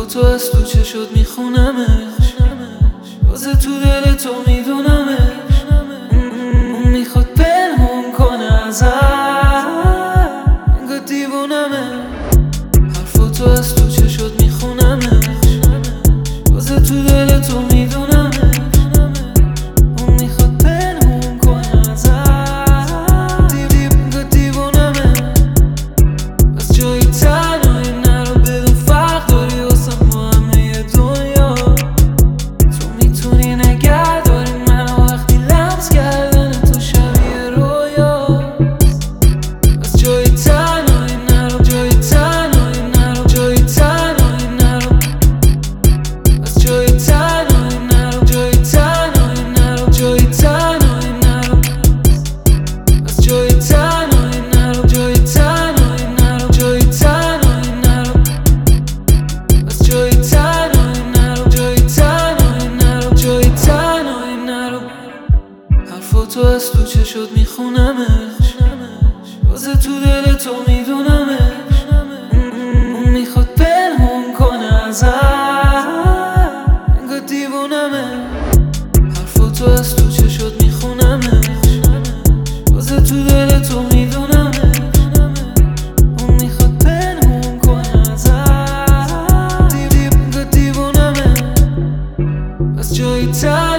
حرفاتو از تو چشات میخونمش، واسه تو دل تو میدونمش. اون میخواد پنهون کنه ازت، انگار دیوونمه. حرفاتو از تو چشات میخونمش، واسه تو دل تو میدونمش. اون میخواد پنهون کنه ازت، انگار دیوونمه. از جایی تنهایی نرو، بدون فرق داری واسم با همه دنیا. تو میتونی نگه داری منو وقتی لمس کردن تو شبیه رویا. از جایی تنهایی نرو، جایی تنهایی نرو، جایی تنهایی نرو. از جایی تنهایی نرو، جایی تنهایی نرو، جایی تنهایی نرو. از جایی تنهایی نرو، جایی تنهایی نرو، جایی تنهایی نرو. از جایی تنهایی نرو، جایی تنهایی نرو، جایی تنهایی نرو. حرفاتو از تو چشات میخونمش، واسه تو دل تو میدونمش. اون میخواد پنهون کنه ازت، انگار دیوونمه. حرفاتو از تو چشات میخونمش، واسه تو دل تو میدونمش. اون میخواد پنهون کنه ازت، انگار دیوونمه. از جایی